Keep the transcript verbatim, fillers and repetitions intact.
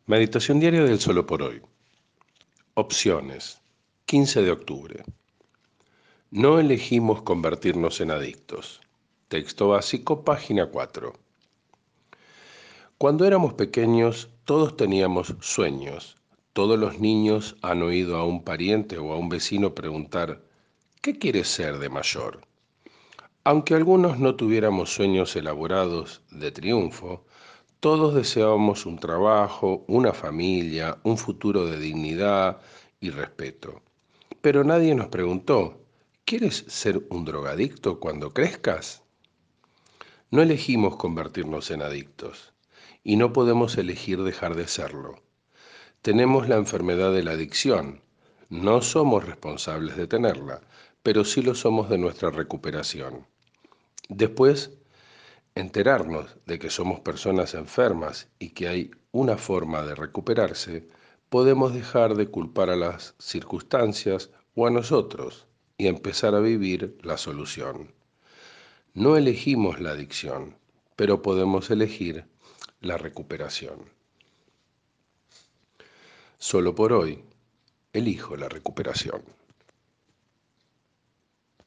Meditación diaria del Solo por Hoy. Opciones. quince de octubre. No elegimos convertirnos en adictos. Texto básico, página cuatro. Cuando éramos pequeños, todos teníamos sueños. Todos los niños han oído a un pariente o a un vecino preguntar, ¿qué quieres ser de mayor? Aunque algunos no tuviéramos sueños elaborados de triunfo, todos deseábamos un trabajo, una familia, un futuro de dignidad y respeto. Pero nadie nos preguntó, ¿quieres ser un drogadicto cuando crezcas? No elegimos convertirnos en adictos y no podemos elegir dejar de serlo. Tenemos la enfermedad de la adicción. No somos responsables de tenerla, pero sí lo somos de nuestra recuperación. Después, enterarnos de que somos personas enfermas y que hay una forma de recuperarse, podemos dejar de culpar a las circunstancias o a nosotros y empezar a vivir la solución. No elegimos la adicción, pero podemos elegir la recuperación. Solo por hoy, elijo la recuperación.